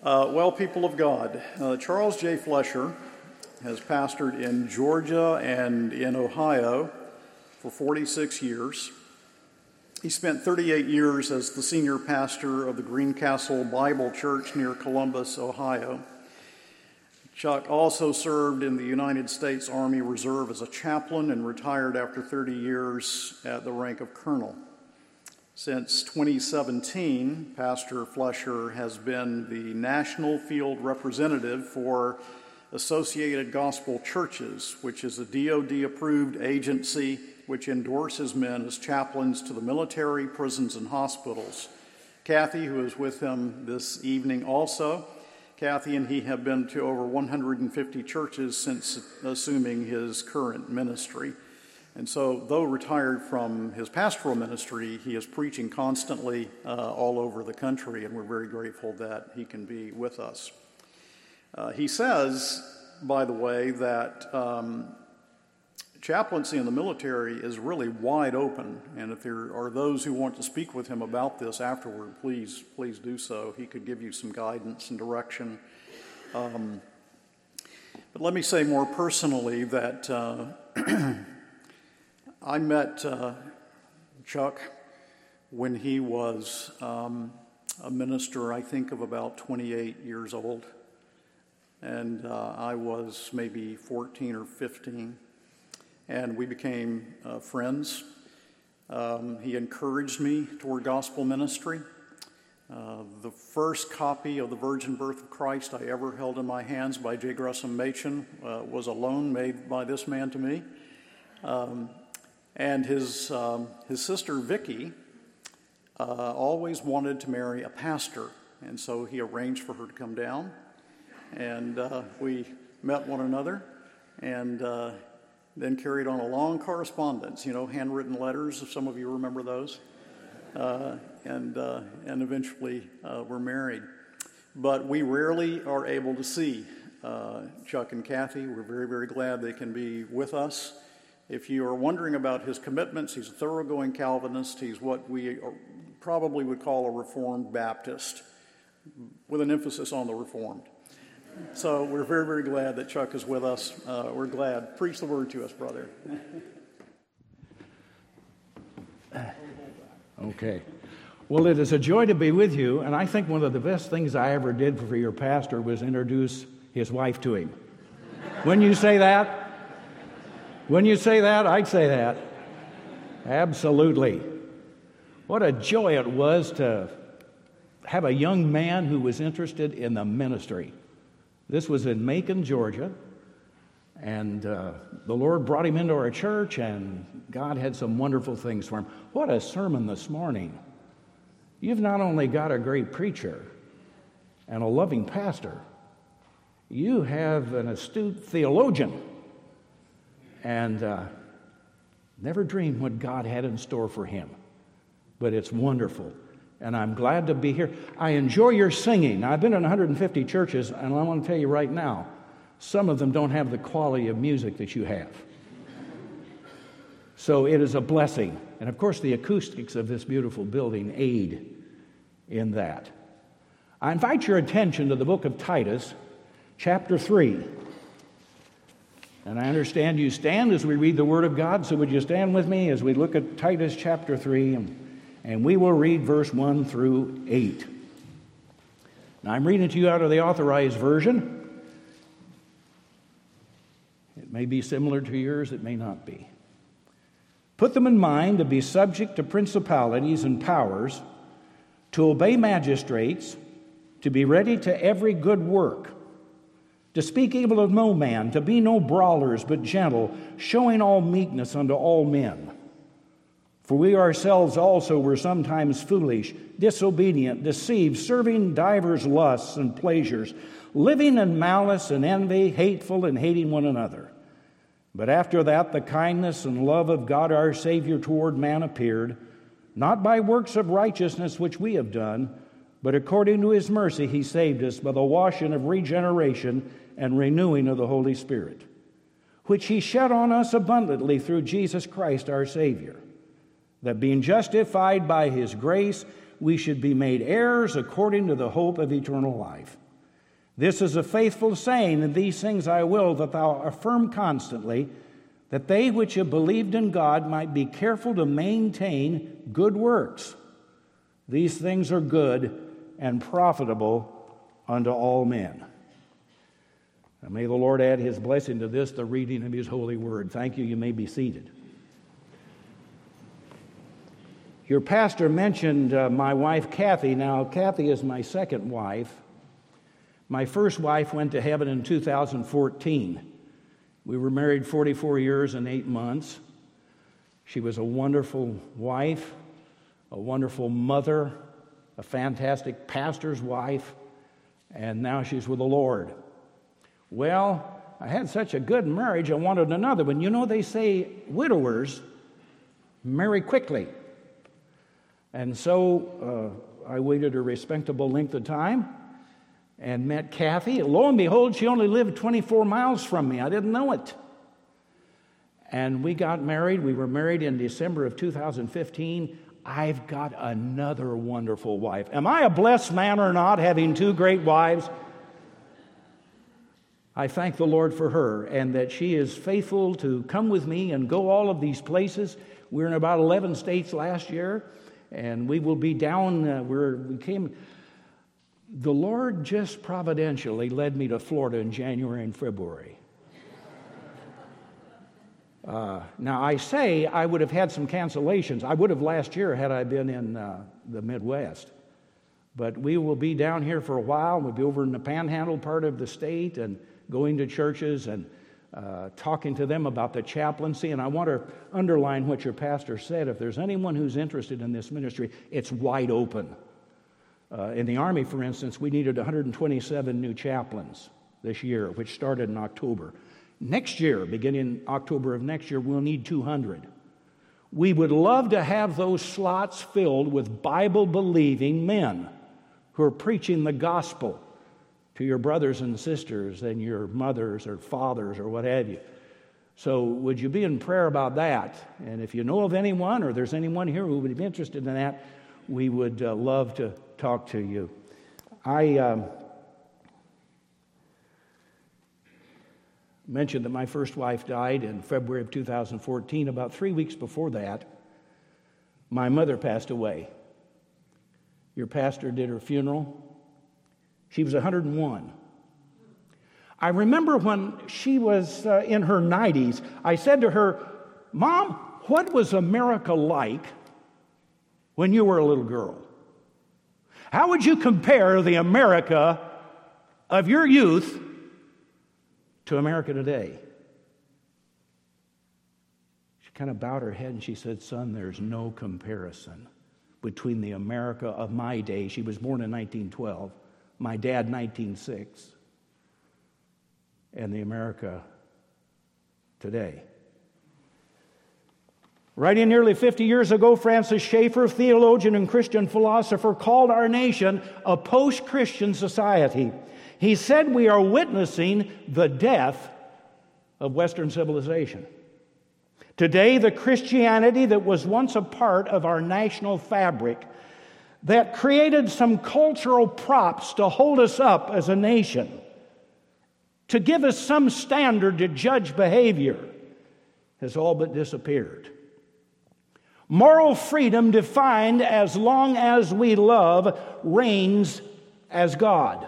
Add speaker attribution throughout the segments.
Speaker 1: Well, people of God, Charles J. Flesher has pastored in Georgia and in Ohio for 46 years. He spent 38 years as the senior pastor of the Greencastle Bible Church near Columbus, Ohio. Chuck also served in the United States Army Reserve as a chaplain and retired after 30 years at the rank of colonel. Since 2017, Pastor Flesher has been the national field representative for Associated Gospel Churches, which is a DoD-approved agency which endorses men as chaplains to the military, prisons, and hospitals. Kathy, who is with him this evening also, Kathy and he have been to over 150 churches since assuming his current ministry. And so, though retired from his pastoral ministry, he is preaching constantly all over the country, and we're very grateful that he can be with us. He says, by the way, that chaplaincy in the military is really wide open, and if there are those who want to speak with him about this afterward, please do so. He could give you some guidance and direction. But let me say more personally that I met Chuck when he was a minister, I think, of about 28 years old. And I was maybe 14 or 15. And we became friends. He encouraged me toward gospel ministry. The first copy of The Virgin Birth of Christ I ever held in my hands by J. Gresham Machen was a loan made by this man to me. And his sister Vicky always wanted to marry a pastor, and so he arranged for her to come down, and we met one another, and then carried on a long correspondence, handwritten letters, if some of you remember those, and eventually were married. But we rarely are able to see Chuck and Kathy. We're very, very glad they can be with us. If you are wondering about his commitments, he's a thoroughgoing Calvinist. He's what we probably would call a Reformed Baptist, with an emphasis on the Reformed. So we're very, very glad that Chuck is with us. We're glad. Preach the word to us, brother.
Speaker 2: Okay. Well, it is a joy to be with you, and I think one of the best things I ever did for your pastor was introduce his wife to him. Wouldn't you say that? When you say that, I'd say that. Absolutely. What a joy it was to have a young man who was interested in the ministry. This was in Macon, Georgia, and the Lord brought him into our church, and God had some wonderful things for him. What a sermon this morning. You've not only got a great preacher and a loving pastor, you have an astute theologian. And never dreamed what God had in store for him. But it's wonderful. And I'm glad to be here. I enjoy your singing. I've been in 150 churches, and I want to tell you right now, some of them don't have the quality of music that you have. So it is a blessing. And of course, the acoustics of this beautiful building aid in that. I invite your attention to the book of Titus, chapter 3. And I understand you stand as we read the Word of God, so would you stand with me as we look at Titus chapter 3, and we will read verse 1 through 8. Now, I'm reading to you out of the Authorized Version. It may be similar to yours, it may not be. Put them in mind to be subject to principalities and powers, to obey magistrates, to be ready to every good work, to speak evil of no man, to be no brawlers, but gentle, showing all meekness unto all men. For we ourselves also were sometimes foolish, disobedient, deceived, serving divers lusts and pleasures, living in malice and envy, hateful and hating one another. But after that the kindness and love of God our Savior toward man appeared, not by works of righteousness which we have done, but according to his mercy he saved us by the washing of regeneration and renewing of the Holy Spirit, which he shed on us abundantly through Jesus Christ our Savior, that being justified by his grace, we should be made heirs according to the hope of eternal life. This is a faithful saying, and these things I will that thou affirm constantly, that they which have believed in God might be careful to maintain good works. These things are good and profitable unto all men. And may the Lord add His blessing to this, the reading of His holy word. Thank you. You may be seated. Your pastor mentioned my wife, Kathy. Now, Kathy is my second wife. My first wife went to heaven in 2014. We were married 44 years and 8 months. She was a wonderful wife, a wonderful mother, a fantastic pastor's wife, and now she's with the Lord. Well, I had such a good marriage, I wanted another one. You know, they say widowers marry quickly. And so I waited a respectable length of time and met Kathy. Lo and behold, she only lived 24 miles from me. I didn't know it. And we got married. We were married in December of 2015. I've got another wonderful wife. Am I a blessed man or not, having two great wives? I thank the Lord for her, and that she is faithful to come with me and go all of these places. We're in about 11 states last year, and we will be down the Lord just providentially led me to Florida in January and February. Now, I say I would have had some cancellations. I would have last year had I been in the Midwest. But we will be down here for a while. We'll be over in the Panhandle part of the state and going to churches and talking to them about the chaplaincy. And I want to underline what your pastor said. If there's anyone who's interested in this ministry, it's wide open. In the Army, for instance, we needed 127 new chaplains this year, which started in October. Next year, beginning October of next year, we'll need 200. We would love to have those slots filled with Bible-believing men who are preaching the gospel to your brothers and sisters and your mothers or fathers or what have you. So would you be in prayer about that? And if you know of anyone or there's anyone here who would be interested in that, we would love to talk to you. I mentioned that my first wife died in February of 2014. About 3 weeks before that, my mother passed away. Your pastor did her funeral. She was 101. I remember when she was in her 90s, I said to her, "Mom, what was America like when you were a little girl? How would you compare the America of your youth to America today?" She kind of bowed her head and she said, "Son, there's no comparison between the America of my day." She was born in 1912, my dad 1906, and the America today. Writing nearly 50 years ago, Francis Schaeffer, theologian and Christian philosopher, called our nation a post-Christian society. He said we are witnessing the death of Western civilization. Today, the Christianity that was once a part of our national fabric, that created some cultural props to hold us up as a nation, to give us some standard to judge behavior, has all but disappeared. Moral freedom, defined as long as we love, reigns as God.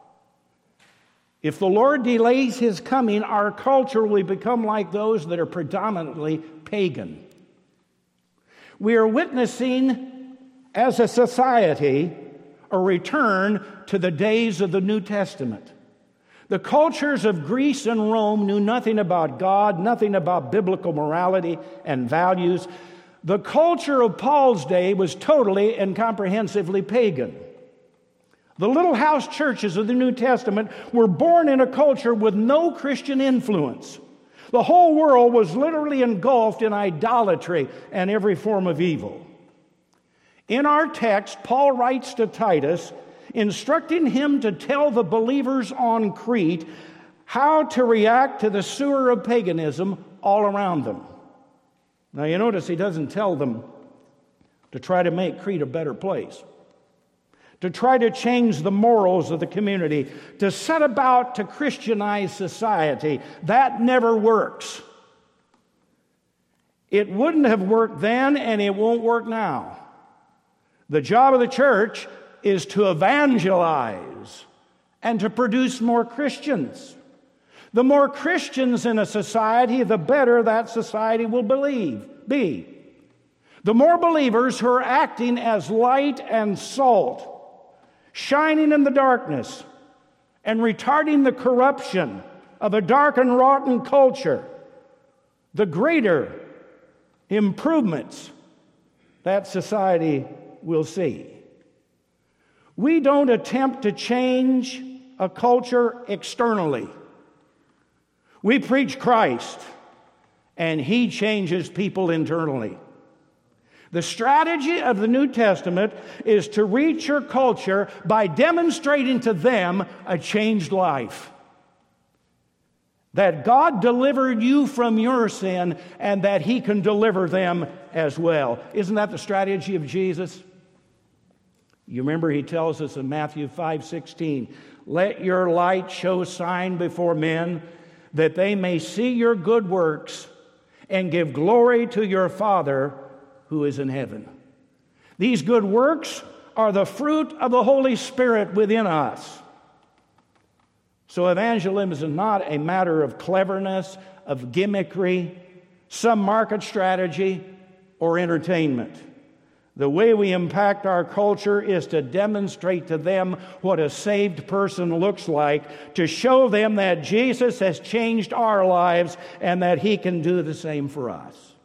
Speaker 2: If the Lord delays His coming, our culture will become like those that are predominantly pagan. We are witnessing, as a society, a return to the days of the New Testament. The cultures of Greece and Rome knew nothing about God, nothing about biblical morality and values. The culture of Paul's day was totally and comprehensively pagan. The little house churches of the New Testament were born in a culture with no Christian influence. The whole world was literally engulfed in idolatry and every form of evil. In our text, Paul writes to Titus, instructing him to tell the believers on Crete how to react to the sewer of paganism all around them. Now, you notice he doesn't tell them to try to make Crete a better place. to try to change the morals of the community, to set about to Christianize society. That never works. It wouldn't have worked then, and it won't work now. The job of the church is to evangelize and to produce more Christians. The more Christians in a society, the better that society will be. The more believers who are acting as light and salt, shining in the darkness and retarding the corruption of a dark and rotten culture, the greater improvements that society will see. We don't attempt to change a culture externally. We preach Christ, and He changes people internally. The strategy of the New Testament is to reach your culture by demonstrating to them a changed life. That God delivered you from your sin and that He can deliver them as well. Isn't that the strategy of Jesus? You remember He tells us in Matthew 5:16, "Let your light show sign before men, that they may see your good works and give glory to your Father who is in heaven." These good works are the fruit of the Holy Spirit within us. So evangelism is not a matter of cleverness, of gimmickry, some market strategy, or entertainment. The way we impact our culture is to demonstrate to them what a saved person looks like, to show them that Jesus has changed our lives and that He can do the same for us.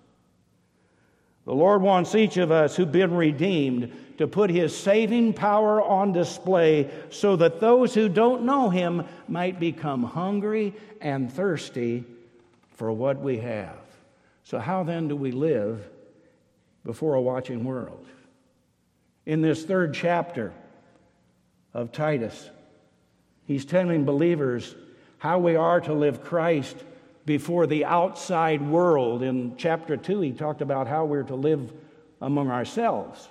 Speaker 2: The Lord wants each of us who've been redeemed to put His saving power on display so that those who don't know Him might become hungry and thirsty for what we have. So how then do we live before a watching world? In this third chapter of Titus, he's telling believers how we are to live Christ before the outside world. In chapter 2, he talked about how we're to live among ourselves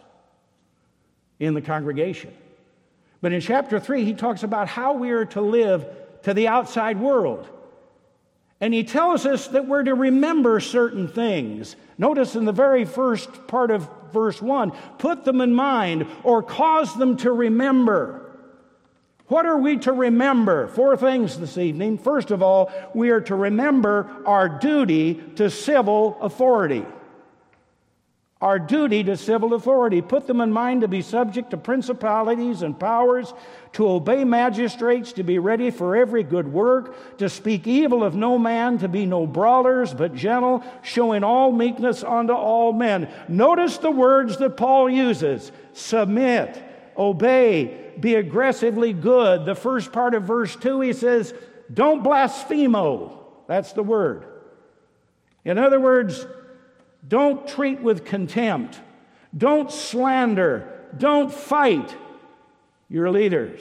Speaker 2: in the congregation. But in chapter 3, he talks about how we are to live to the outside world. And he tells us that we're to remember certain things. Notice in the very first part of verse 1, put them in mind or cause them to remember. What are we to remember? 4 things this evening. First of all, we are to remember our duty to civil authority. Our duty to civil authority. Put them in mind to be subject to principalities and powers, to obey magistrates, to be ready for every good work, to speak evil of no man, to be no brawlers, but gentle, showing all meekness unto all men. Notice the words that Paul uses. Submit, obey, be aggressively good. The first part of verse 2, he says, don't blasphemo. That's the word. In other words, don't treat with contempt. Don't slander. Don't fight your leaders.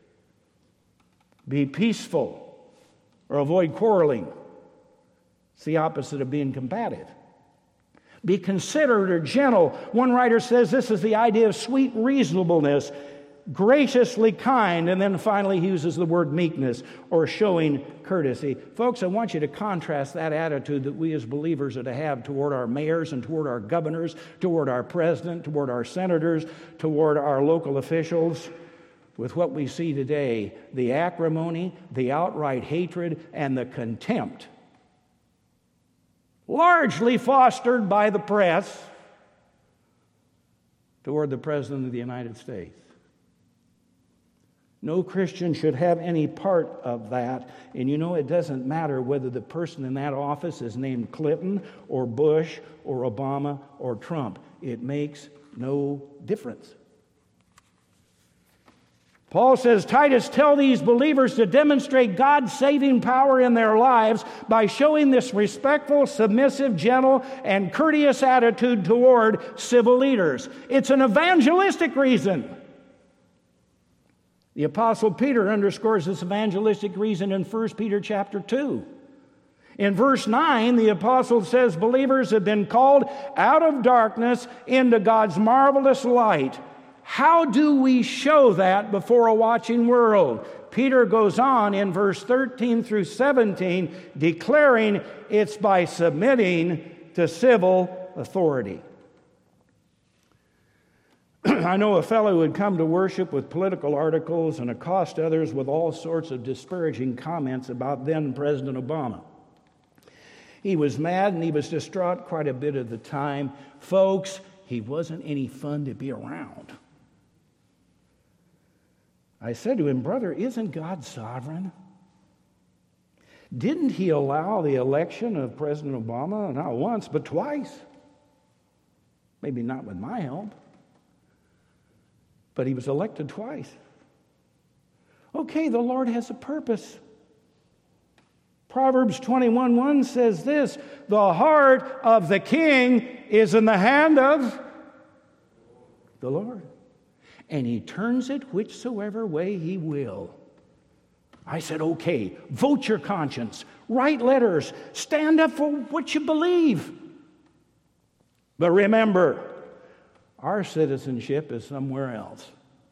Speaker 2: Be peaceful or avoid quarreling. It's the opposite of being combative. Be considerate or gentle. One writer says this is the idea of sweet reasonableness, graciously kind, and then finally he uses the word meekness or showing courtesy. Folks, I want you to contrast that attitude that we as believers are to have toward our mayors and toward our governors, toward our president, toward our senators, toward our local officials, with what we see today, the acrimony, the outright hatred, and the contempt, largely fostered by the press toward the President of the United States. No Christian should have any part of that. And you know, it doesn't matter whether the person in that office is named Clinton or Bush or Obama or Trump. It makes no difference. Paul says, Titus, tell these believers to demonstrate God's saving power in their lives by showing this respectful, submissive, gentle, and courteous attitude toward civil leaders. It's an evangelistic reason. The Apostle Peter underscores this evangelistic reason in 1 Peter chapter 2. In verse 9, the apostle says, believers have been called out of darkness into God's marvelous light. How do we show that before a watching world? Peter goes on in verse 13 through 17, declaring it's by submitting to civil authority. I know a fellow who would come to worship with political articles and accost others with all sorts of disparaging comments about then President Obama. He was mad and he was distraught quite a bit of the time. Folks, he wasn't any fun to be around. I said to him, brother, isn't God sovereign? Didn't he allow the election of President Obama not once, but twice? Maybe not with my help, but he was elected twice. Okay, the Lord has a purpose. Proverbs 21:1 says this, the heart of the king is in the hand of the Lord, and he turns it whichsoever way he will. I said, okay, vote your conscience, write letters, stand up for what you believe. But remember, our citizenship is somewhere else.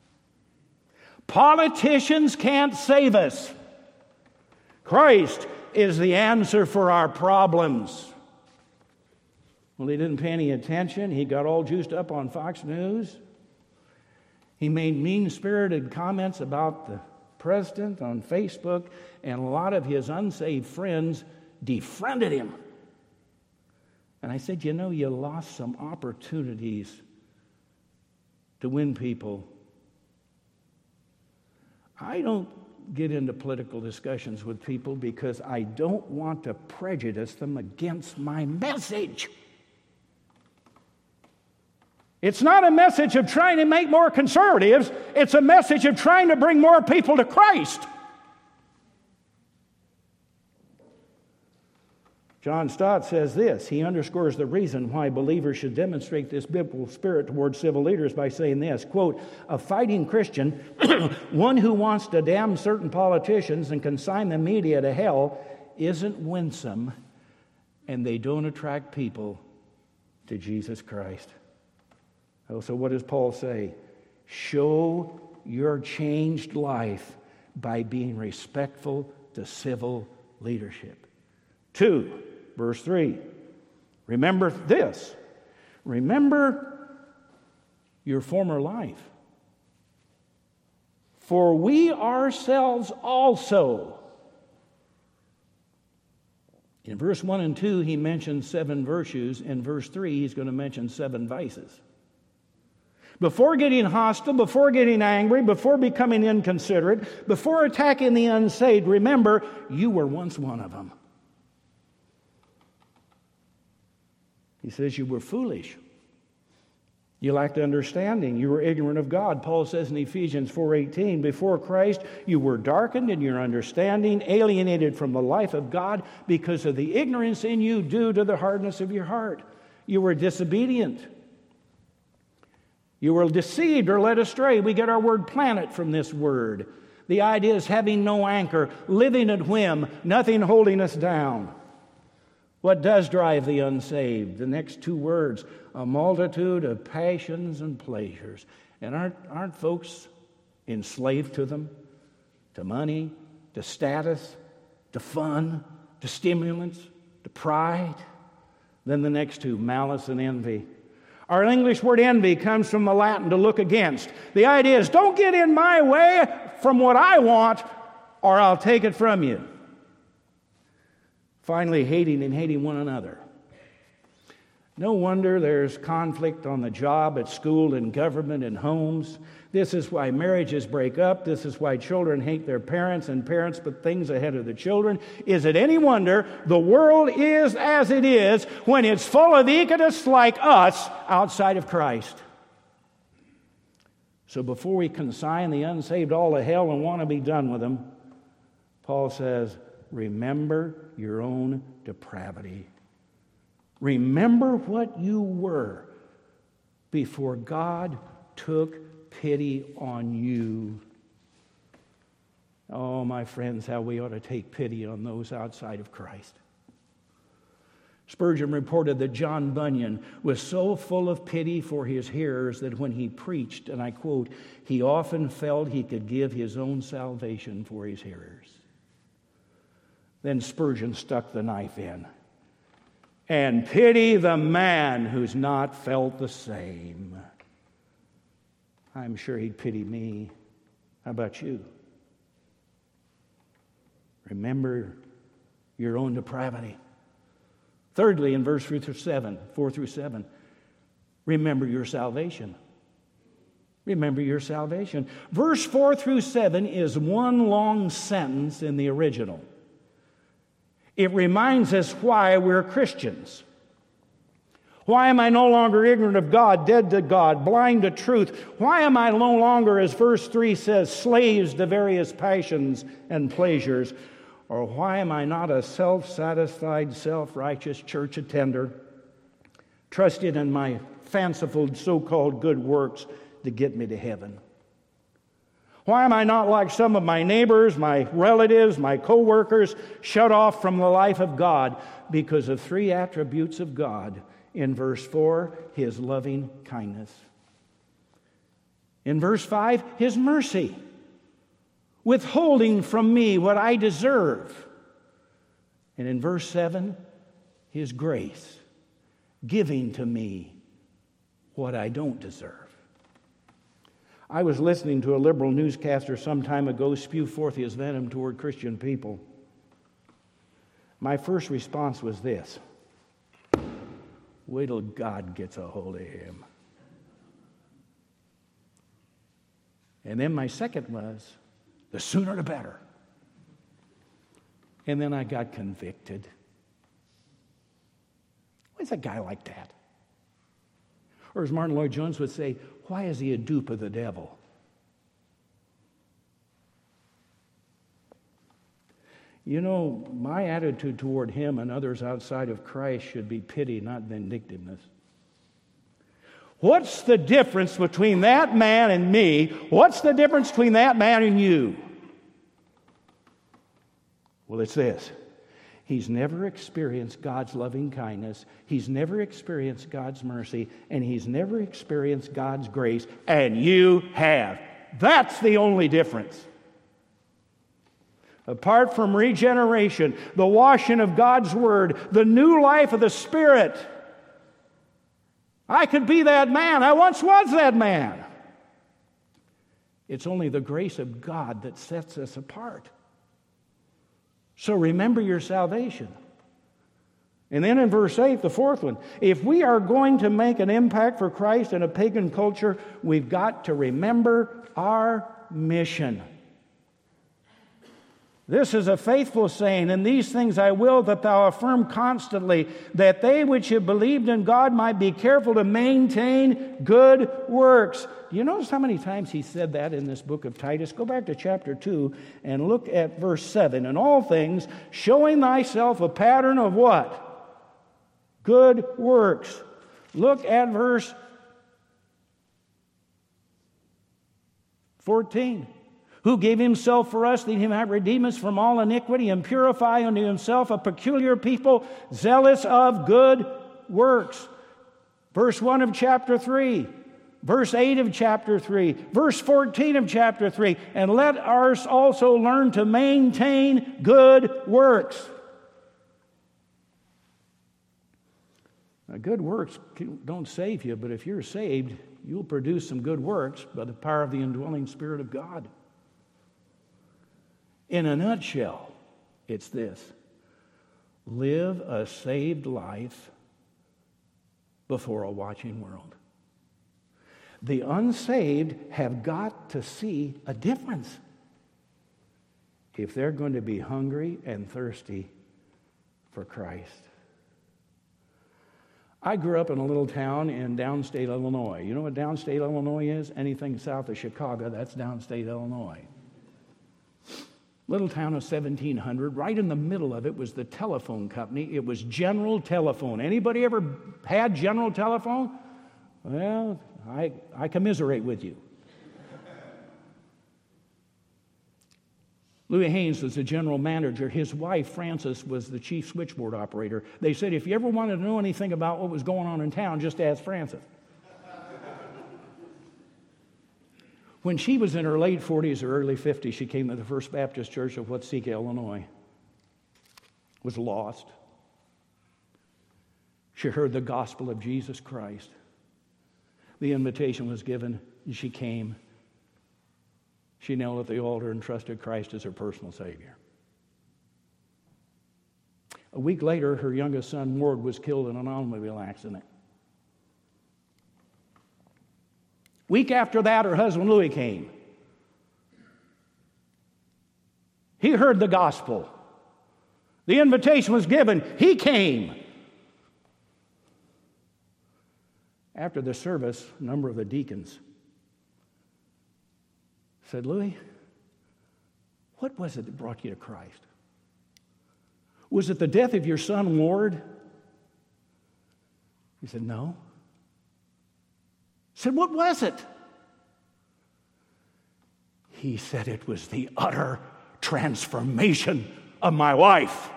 Speaker 2: Politicians can't save us. Christ is the answer for our problems. Well, he didn't pay any attention. He got all juiced up on Fox News. He made mean-spirited comments about the president on Facebook, and a lot of his unsaved friends defriended him. And I said, you know, you lost some opportunities to win people. I don't get into political discussions with people because I don't want to prejudice them against my message. It's not a message of trying to make more conservatives. It's a message of trying to bring more people to Christ. John Stott says this. He underscores the reason why believers should demonstrate this biblical spirit towards civil leaders by saying this, quote, a fighting Christian, one who wants to damn certain politicians and consign the media to hell, isn't winsome, and they don't attract people to Jesus Christ. Oh, so what does Paul say? Show your changed life by being respectful to civil leadership. 2, verse 3. Remember this. Remember your former life. For we ourselves also. In verse 1 and 2, he mentions 7 virtues. In verse 3, he's going to mention 7 vices. Before getting hostile, before getting angry, before becoming inconsiderate, before attacking the unsaved, remember, you were once one of them. He says you were foolish. You lacked understanding. You were ignorant of God. Paul says in Ephesians 4:18, before Christ, you were darkened in your understanding, alienated from the life of God because of the ignorance in you due to the hardness of your heart. You were disobedient. You were deceived or led astray. We get our word planet from this word. The idea is having no anchor, living at whim, nothing holding us down. What does drive the unsaved? The next 2 words, a multitude of passions and pleasures. And aren't folks enslaved to them? To money, to status, to fun, to stimulants, to pride? Then the next 2, malice and envy. Our English word envy comes from the Latin to look against. The idea is don't get in my way from what I want or I'll take it from you. Finally, hating one another. No wonder there's conflict on the job, at school, in government, in homes. This is why marriages break up. This is why children hate their parents and parents put things ahead of the children. Is it any wonder the world is as it is when it's full of egotists like us outside of Christ? So before we consign the unsaved all to hell and want to be done with them, Paul says, remember your own depravity. Remember what you were before God took pity on you. Oh, my friends, how we ought to take pity on those outside of Christ. Spurgeon reported that John Bunyan was so full of pity for his hearers that when he preached, and I quote, he often felt he could give his own salvation for his hearers. Then Spurgeon stuck the knife in. And pity the man who's not felt the same. I'm sure he'd pity me. How about you? Remember your own depravity. Thirdly, in verse 4 through 7, remember your salvation. Remember your salvation. Verse 4 through 7 is one long sentence in the original. It reminds us why we're Christians. Why am I no longer ignorant of God, dead to God, blind to truth? Why am I no longer, as verse 3 says, slaves to various passions and pleasures? Or why am I not a self-satisfied, self-righteous church attender, trusting in my fanciful so-called good works to get me to heaven? Why am I not like some of my neighbors, my relatives, my co-workers, shut off from the life of God because of three attributes of God? In verse 4, His loving kindness. In verse 5, His mercy, withholding from me what I deserve. And in verse 7, His grace, giving to me what I don't deserve. I was listening to a liberal newscaster some time ago spew forth his venom toward Christian people. My first response was this: wait till God gets a hold of him. And then my second was, the sooner the better. And then I got convicted. Why is a guy like that? Or as Martin Lloyd-Jones would say, why is he a dupe of the devil? You know, my attitude toward him and others outside of Christ should be pity, not vindictiveness. What's the difference between that man and me? What's the difference between that man and you? Well, it's this. He's never experienced God's loving kindness. He's never experienced God's mercy. And he's never experienced God's grace. And you have. That's the only difference. Apart from regeneration, the washing of God's Word, the new life of the Spirit, I could be that man. I once was that man. It's only the grace of God that sets us apart. So remember your salvation. And then in verse 8, the fourth one, if we are going to make an impact for Christ in a pagan culture, we've got to remember our mission. This is a faithful saying, and these things I will that thou affirm constantly, that they which have believed in God might be careful to maintain good works. Do you notice how many times he said that in this book of Titus? Go back to chapter 2 and look at verse 7. In all things, showing thyself a pattern of what? Good works. Look at verse 14. Who gave himself for us that he might redeem us from all iniquity and purify unto himself a peculiar people, zealous of good works. Verse 1 of chapter 3. Verse 8 of chapter 3. Verse 14 of chapter 3. And let us also learn to maintain good works. Now, good works don't save you, but if you're saved, you'll produce some good works by the power of the indwelling Spirit of God. In a nutshell, it's this: live a saved life before a watching world. The unsaved have got to see a difference if they're going to be hungry and thirsty for Christ. I grew up in a little town in downstate Illinois. You know what downstate Illinois is? Anything south of Chicago, that's downstate Illinois. Little town of 1,700. Right in the middle of it was the telephone company. It was General Telephone. Anybody ever had General Telephone? Well, I commiserate with you. Louis Haynes was the general manager. His wife, Frances, was the chief switchboard operator. They said, if you ever wanted to know anything about what was going on in town, just ask Frances. When she was in her late 40s or early 50s, she came to the First Baptist Church of Watseka, Illinois. Was lost. She heard the gospel of Jesus Christ. The invitation was given, and she came. She knelt at the altar and trusted Christ as her personal Savior. A week later, her youngest son, Ward, was killed in an automobile accident. Week after that, her husband, Louis, came. He heard the gospel. The invitation was given. He came. After the service, a number of the deacons said, Louis, what was it that brought you to Christ? Was it the death of your son, Ward? He said, no. I said, what was it? He said, it was the utter transformation of my wife.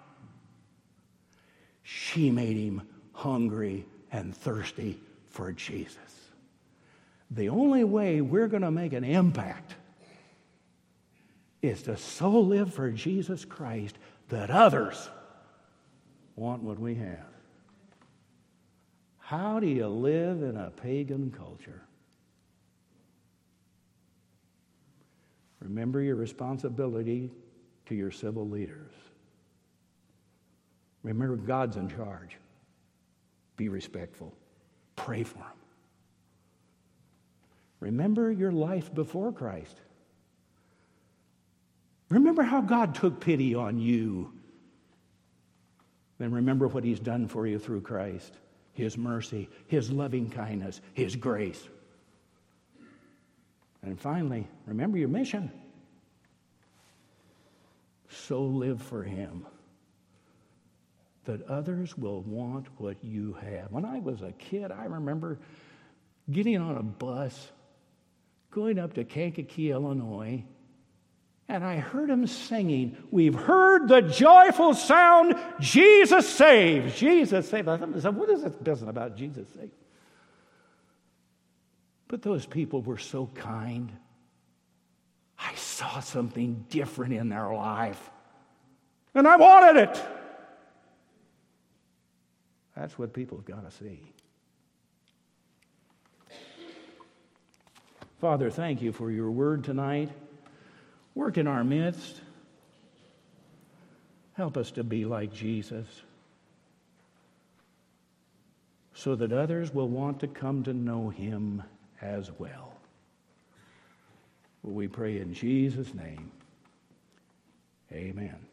Speaker 2: She made him hungry and thirsty for Jesus. The only way we're going to make an impact is to so live for Jesus Christ that others want what we have. How do you live in a pagan culture? Remember your responsibility to your civil leaders. Remember, God's in charge. Be respectful. Pray for them. Remember your life before Christ. Remember how God took pity on you. Then remember what He's done for you through Christ. His mercy, His loving kindness, His grace. And finally, remember your mission. So live for Him that others will want what you have. When I was a kid, I remember getting on a bus, going up to Kankakee, Illinois, and I heard them singing, we've heard the joyful sound, Jesus saves. Jesus saves. I thought, what is this business about Jesus saves? But those people were so kind. I saw something different in their life, and I wanted it. That's what people have got to see. Father, thank you for your word tonight. Work in our midst. Help us to be like Jesus so that others will want to come to know Him as well. We pray in Jesus' name. Amen.